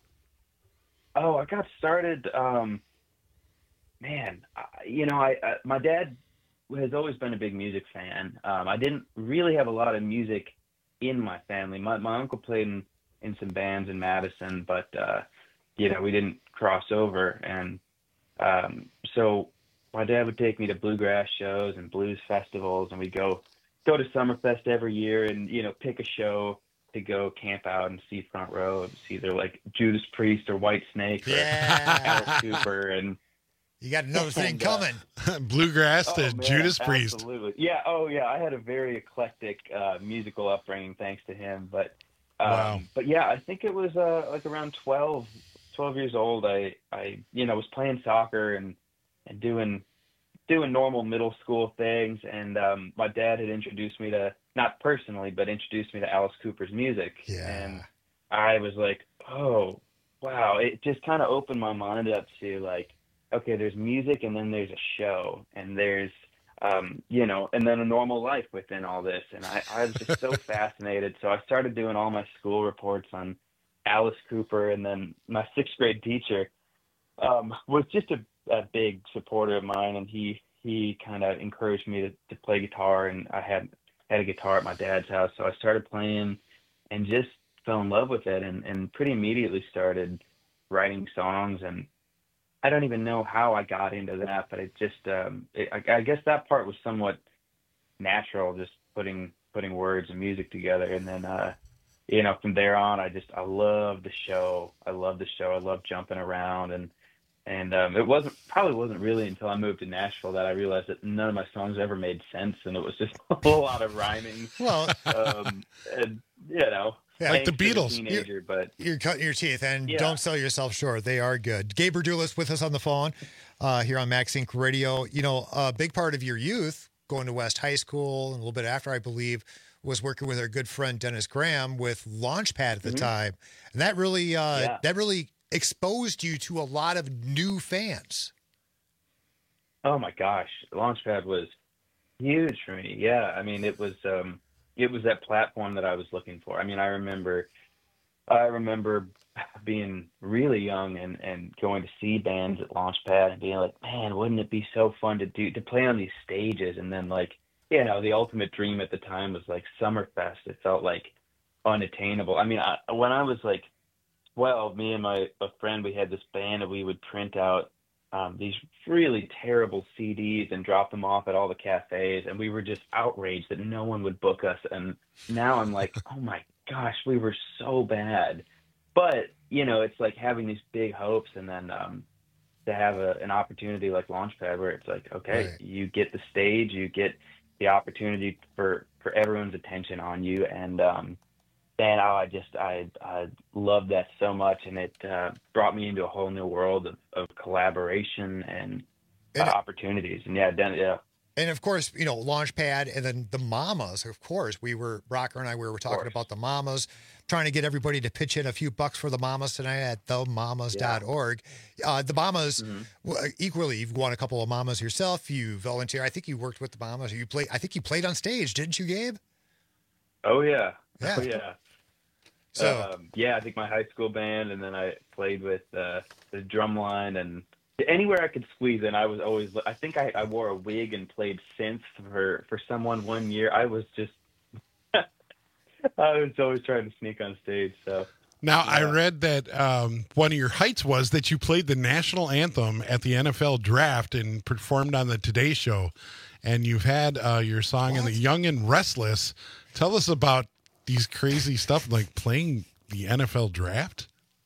Oh, I got started, um, man, I, you know, I, I, my dad has always been a big music fan. Um, I didn't really have a lot of music in my family. My, my uncle played in, in some bands in Madison, but, uh, you know, we didn't cross over. And um, so my dad would take me to bluegrass shows and blues festivals, and we'd go go to Summerfest every year and, you know, pick a show to go camp out and see front row. It's either like Judas Priest or White Snake or Yeah. Alice Cooper. And you got another thing and, uh, coming. Bluegrass oh, to man, Judas Priest. Absolutely. Yeah. Oh, yeah. I had a very eclectic uh, musical upbringing thanks to him. But, um, Wow. but yeah, I think it was uh, like around twelve, twelve years old. I, I, you know, was playing soccer and, and doing, doing normal middle school things. And um, my dad had introduced me to, not personally, but introduced me to Alice Cooper's music. Yeah. And I was like, oh, wow. It just kind of opened my mind up to like, okay, there's music and then there's a show and there's, um, you know, and then a normal life within all this. And I, I was just so fascinated. So I started doing all my school reports on Alice Cooper. And then my sixth grade teacher um, was just a, a big supporter of mine. And he, he kind of encouraged me to, to play guitar. And I had, had a guitar at my dad's house. So I started playing and just fell in love with it and, and pretty immediately started writing songs. And I don't even know how I got into that, but it just, um, it, I, I guess that part was somewhat natural, just putting, putting words and music together. And then, uh, you know, from there on, I just, I love the show. I love the show. I love jumping around. And, and um, it wasn't, probably wasn't really until I moved to Nashville that I realized that none of my songs ever made sense. And it was just a whole lot of rhyming. Well, um, and, you know. Yeah, like the angst as a Beatles. Teenager, you're, but you're cutting your teeth, and Yeah. don't sell yourself short. They are good. Gabe Berdulis with us on the phone uh, here on Max Inc Radio. You know, a big part of your youth, going to West High School, and a little bit after, I believe, was working with our good friend Dennis Graham with Launchpad at the Mhm. time, and that really, uh, Yeah. that really exposed you to a lot of new fans. Oh my gosh, Launchpad was huge for me. Yeah, I mean, it was um, it was that platform that I was looking for. I mean, I remember, I remember being really young and, and going to see bands at Launchpad and being like, man, wouldn't it be so fun to do to play on these stages? And then like, you know, the ultimate dream at the time was like Summerfest. It felt like unattainable. I mean, I, when I was like twelve, me and my a friend, we had this band and we would print out um, these really terrible C Ds and drop them off at all the cafes. And we were just outraged that no one would book us. And now I'm like, oh my gosh, we were so bad. But, you know, it's like having these big hopes and then um, to have a, an opportunity like Launchpad where it's like, okay, Right. you get the stage, you get the opportunity for, for everyone's attention on you. And, um, and oh, I just, I, I love that so much. And it uh, brought me into a whole new world of, of collaboration and, uh, And- opportunities. And yeah, then, yeah. And of course, you know, Launchpad and then the Mamas, of course. We were, Rocker and I, we were talking course. about the Mamas, trying to get everybody to pitch in a few bucks for the Mamas tonight at the mamas dot org. Uh, the Mamas, Mhm. well, equally, you've won a couple of Mamas yourself. You volunteer. I think you worked with the Mamas. You played, I think you played on stage, didn't you, Gabe? Oh yeah. Yeah. Oh yeah. So- um, yeah, I think my high school band, and then I played with uh, the drum line, and anywhere I could squeeze in, I was always. I think I, I wore a wig and played synth for for someone one year. I was just, I was always trying to sneak on stage. So Now, I read that um, one of your heights was that you played the national anthem at the N F L draft and performed on the Today Show. And you've had uh, your song in the Young and Restless. Tell us about these crazy stuff, like playing the N F L draft.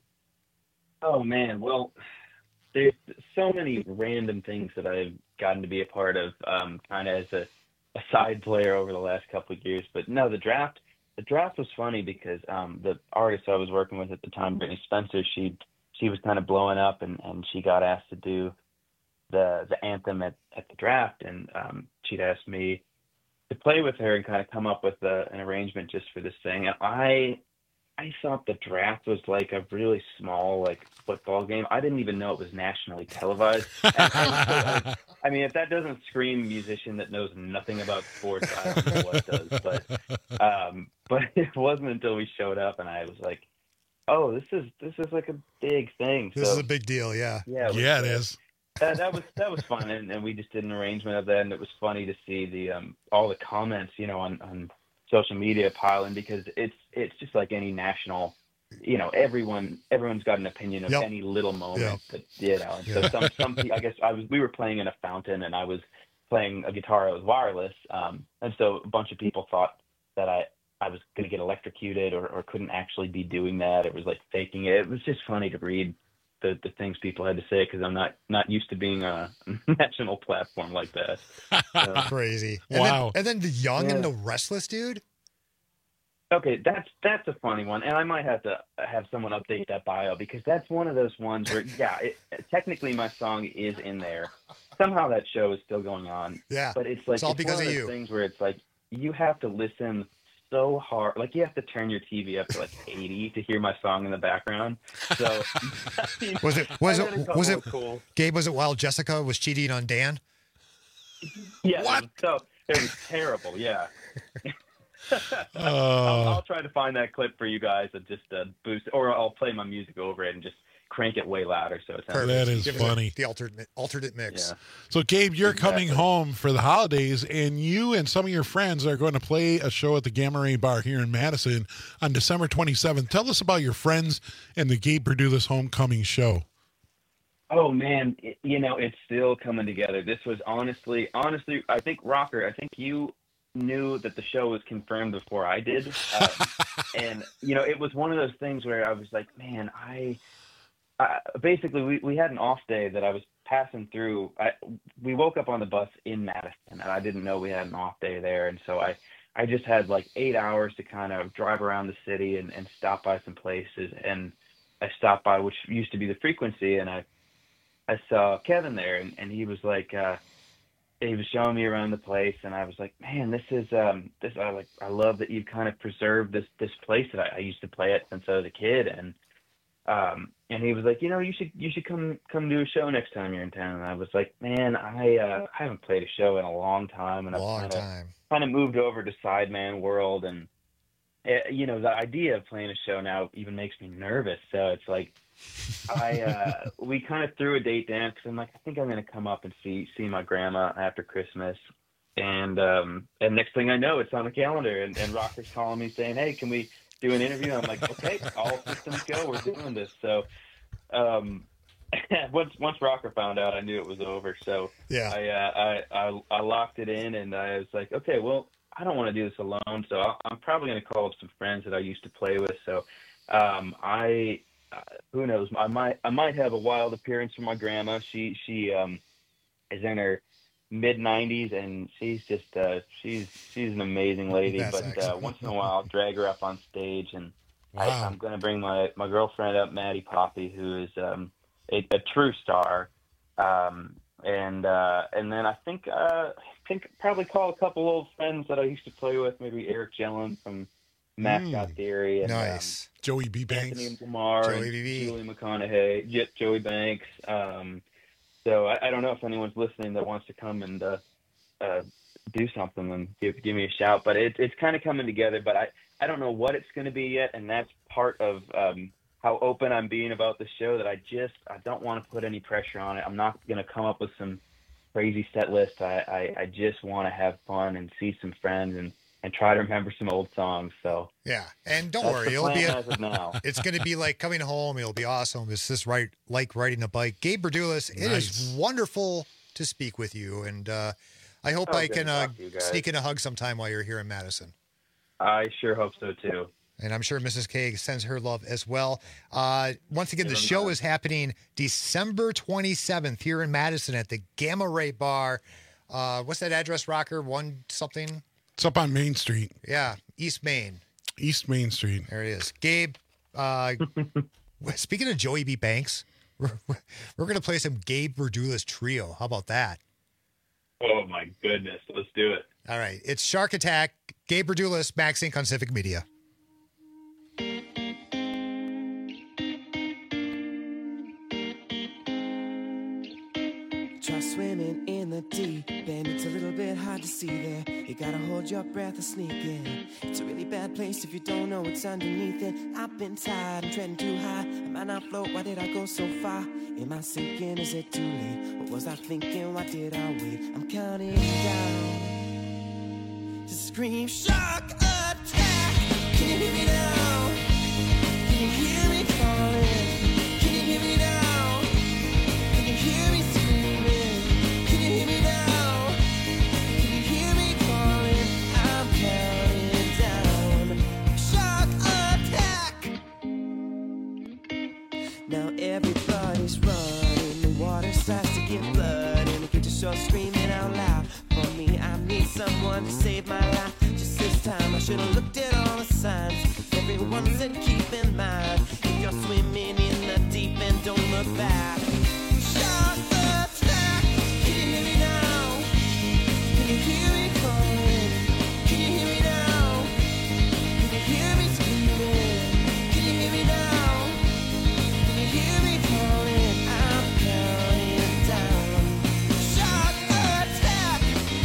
Oh, man. Well, there's so many random things that I've gotten to be a part of um, kind of as a, a side player over the last couple of years. But no, the draft, the draft was funny because um, the artist I was working with at the time, Brittany Spencer, she she was kind of blowing up, and, and she got asked to do the the anthem at, at the draft, and um, she'd asked me to play with her and kind of come up with a, an arrangement just for this thing. And I I thought the draft was like a really small like football game. I didn't even know it was nationally televised. And, and so, I, I mean, if that doesn't scream musician that knows nothing about sports, I don't know what does. But um, but it wasn't until we showed up and I was like, oh, this is this is like a big thing. This so, is a big deal, yeah. Yeah, it, was, yeah, it is. That, that was that was fun, and, and we just did an arrangement of that, and it was funny to see the um, all the comments, you know, on, on social media piling, because it's it's just like any national, you know, everyone everyone's got an opinion of Yep. any little moment Yep. that, you know. And Yeah. so some some pe- I guess I was we were playing in a fountain, and I was playing a guitar that was wireless, um, and so a bunch of people thought that I. I was going to get electrocuted or, or couldn't actually be doing that. It was like faking it. It was just funny to read the, the things people had to say because I'm not, not used to being on a national platform like that. So, Crazy. And Wow. Then, and then the Young Yeah. and the Restless, dude. okay, that's that's a funny one, and I might have to have someone update that bio because that's one of those ones where, yeah, it, technically my song is in there. Somehow that show is still going on. Yeah. But it's like It's all it's because one of of those you. things where it's like you have to listen so hard, like you have to turn your T V up to like eighty to hear my song in the background. So I mean, Was it was I had a it couple was it of cool? Gabe? Was it while Jessica was cheating on Dan? Yeah. What? So it was terrible. Yeah. Oh. I'll, I'll try to find that clip for you guys and just uh, boost, or I'll play my music over it and just crank it way louder. So it's That is Give us a- funny. The alternate alternate mix. Yeah. So, Gabe, you're Exactly. coming home for the holidays, and you and some of your friends are going to play a show at the Gamma Ray Bar here in Madison on December twenty-seventh. Tell us about your friends and the Gabe Produlis Homecoming show. Oh man, it, you know, it's still coming together. This was honestly, honestly, I think Rocker, I think you knew that the show was confirmed before I did. Uh, and, you know, it was one of those things where I was like, man, I, I basically, we, we had an off day that I was passing through. I, we woke up on the bus in Madison and I didn't know we had an off day there. And so I, I just had like eight hours to kind of drive around the city and, and stop by some places. And I stopped by, which used to be the Frequency. And I, I saw Kevin there, and, and he was like, uh, he was showing me around the place, and I was like, man, this is, um, this, I like, I love that you've kind of preserved this, this place that I, I used to play at since I was a kid. And, um, and he was like, you know, you should, you should come, come do a show next time you're in town. And I was like, man, I, uh, I haven't played a show in a long time, and Long I've kind of, time. kind of moved over to Sideman World, and, uh, you know, the idea of playing a show now even makes me nervous. So it's like, I uh, we kind of threw a date down because I'm like, I think I'm going to come up and see see my grandma after Christmas, and um, and next thing I know, it's on the calendar, and, and Rocker's calling me saying, hey, can we do an interview? I'm like, okay, all systems go, we're doing this. So um, once once Rocker found out, I knew it was over. So Yeah. I, uh, I I I locked it in, and I was like, okay, well, I don't want to do this alone, so I'll, I'm probably going to call up some friends that I used to play with. So um, I. Uh, who knows? I might I might have a wild appearance from my grandma. She she um is in her mid nineties, and she's just uh she's she's an amazing lady. That's but uh, excellent. once in a while, I'll drag her up on stage, and I, Wow. I'm going to bring my my girlfriend up, Maddie Poppy, who is um a, a true star. Um and uh and then I think uh I think probably call a couple old friends that I used to play with, maybe Eric Gellin from Mascot Mm. Theory, and um, Nice. Joey B. Banks. Anthony Lamar, Joey and B B. Julie McConaughey, J- Joey Banks. Um, so I, I don't know if anyone's listening that wants to come and uh, uh, do something, and give give me a shout. But it, it's kind of coming together. But I, I don't know what it's going to be yet, and that's part of um, how open I'm being about the show. That I just I don't want to put any pressure on it. I'm not going to come up with some crazy set list. I, I, I just want to have fun and see some friends and and try to remember some old songs. So yeah, and don't that's worry, the it'll be plan a, as of now. It's going to be like coming home. It'll be awesome. It's just right like riding a bike. Gabe Berdulis, it Nice. is wonderful to speak with you, and uh, I hope Oh, I good can to uh, talk to you guys. sneak in a hug sometime while you're here in Madison. I sure hope so too. And I'm sure Missus K sends her love as well. Uh, once again, the show is happening December twenty-seventh here in Madison at the Gamma Ray Bar. Uh, what's that address, Rocker? One something? It's up on Main Street. Yeah, East Main. East Main Street. There it is. Gabe, uh, speaking of Joey B. Banks, we're, we're going to play some Gabe Berdulis Trio. How about that? Oh my goodness, let's do it. All right. It's Shark Attack, Gabe Berdulis, Max Inc on Civic Media. Try swimming in the deep end, it's a little bit hard to see there. You gotta hold your breath and sneak in. It's a really bad place if you don't know what's underneath it. I've been tired, I'm treading too high. I might not float, why did I go so far? Am I sinking, is it too late? What was I thinking, why did I wait? I'm counting down to scream shark attack. Can you hear me now? Can you hear me calling? Can you hear me now? Can you hear me screaming? Can you hear me now? Can you hear me calling? I'm counting down. Shark attack. Now everybody's running. The water starts to get blood, and get your short screaming out loud. For me, I need someone to save my life. Just this time, I should have looked at all the signs. Everyone said keep in mind, if you're swimming in the deep end, don't look back. Shark attack. Can you hear me now? Can you hear me calling? Can you hear me now? Can you hear me screaming? Can you hear me now? Can you hear me calling? I'm counting down. Shark attack.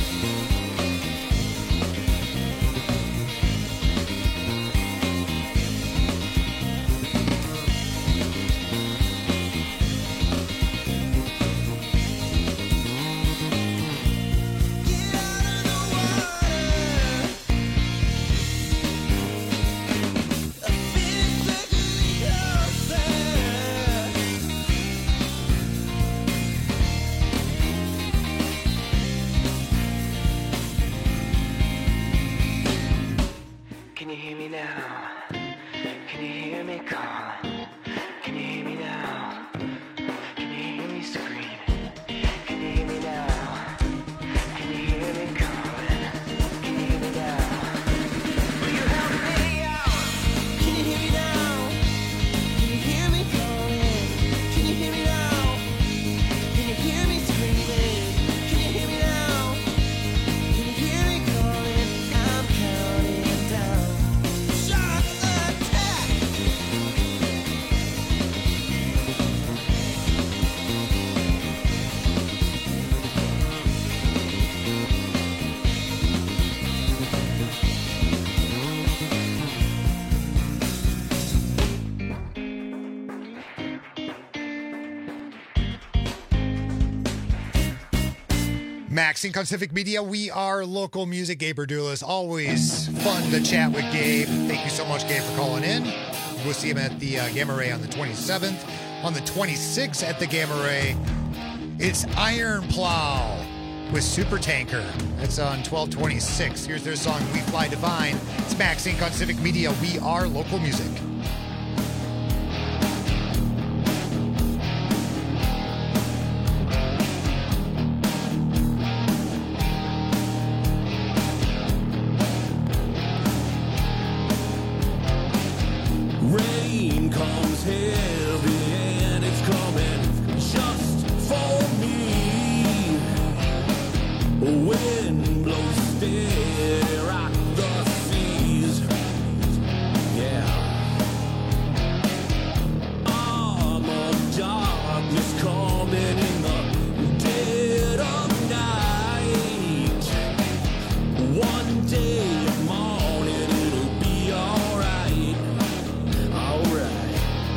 Can you hear me now? Can you hear me call? Can you hear me now? Can you hear me scream? Can you hear me now? Can you hear me calling? Can you hear me now? Will you help me out? Can you hear me now? Can you hear me calling? Can you hear me now? Can you hear me screaming? Can you hear me now? Can you hear me calling? I'm counting down. Shark attack. Max Inc on Civic Media. We are local music. Gabe Berdulis. Always fun to chat with Gabe. Thank you so much, Gabe, for calling in. We'll see him at the uh, Gamma Ray on the twenty-seventh. On the twenty-sixth at the Gamma Ray, it's Iron Plow with Super Tanker. That's on twelve twenty-six. Here's their song, We Fly Divine. It's Max Inc on Civic Media. We are local music. Rain comes heavy and it's coming just for me. Wind blows steady, rock the seas. Yeah. Arm of darkness coming in the dead of night. One day of morning it'll be alright. Alright.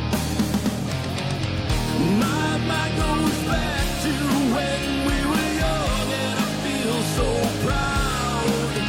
My mind goes back to when we were young and I feel so proud.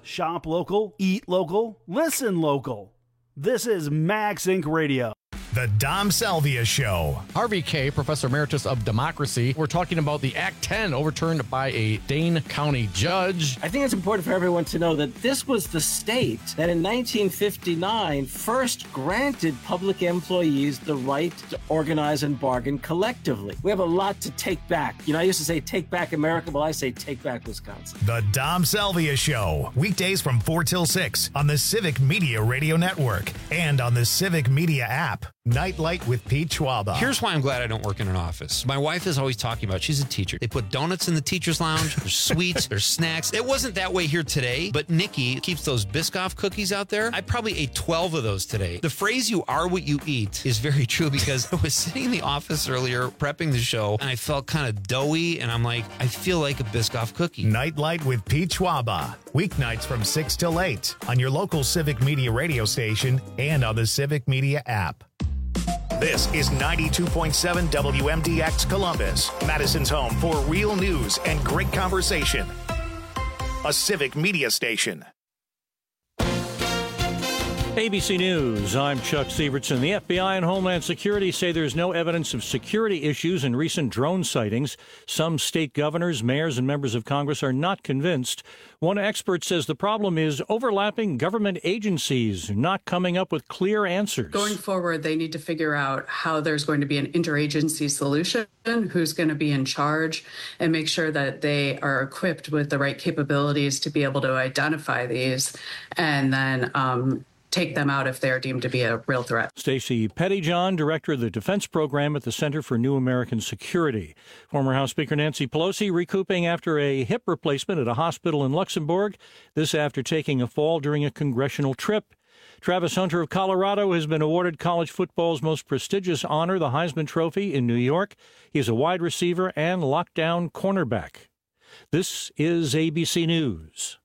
Shop local, eat local, listen local. This is Max Incorporated. Radio. The Dom Salvia Show. Harvey Kaye, Professor Emeritus of Democracy. We're talking about the Act ten overturned by a Dane County judge. I think it's important for everyone to know that this was the state that in nineteen fifty-nine first granted public employees the right to organize and bargain collectively. We have a lot to take back. You know, I used to say take back America, well, I say take back Wisconsin. The Dom Salvia Show. Weekdays from four till six on the Civic Media Radio Network and on the Civic Media app. Nightlight with Pete Schwaba. Here's why I'm glad I don't work in an office. My wife is always talking about, she's a teacher. They put donuts in the teacher's lounge. There's sweets, there's snacks. It wasn't that way here today, but Nikki keeps those Biscoff cookies out there. I probably ate twelve of those today. The phrase you are what you eat is very true because I was sitting in the office earlier prepping the show and I felt kind of doughy and I'm like, I feel like a Biscoff cookie. Nightlight with Pete Schwaba. Weeknights from six till eight on your local Civic Media radio station and on the Civic Media app. This is ninety-two point seven W M D X Columbus, Madison's home for real news and great conversation. A Civic Media station. A B C News, I'm Chuck Sievertson. The F B I and Homeland Security say there's no evidence of security issues in recent drone sightings. Some state governors, mayors, and members of Congress are not convinced. One expert says the problem is overlapping government agencies not coming up with clear answers. Going forward, they need to figure out how there's going to be an interagency solution, who's going to be in charge, and make sure that they are equipped with the right capabilities to be able to identify these and then um, take them out if they are deemed to be a real threat. Stacey Pettyjohn, director of the defense program at the Center for New American Security. Former House Speaker Nancy Pelosi recouping after a hip replacement at a hospital in Luxembourg. This after taking a fall during a congressional trip. Travis Hunter of Colorado has been awarded college football's most prestigious honor, the Heisman Trophy in New York. He is a wide receiver and lockdown cornerback. This is A B C News.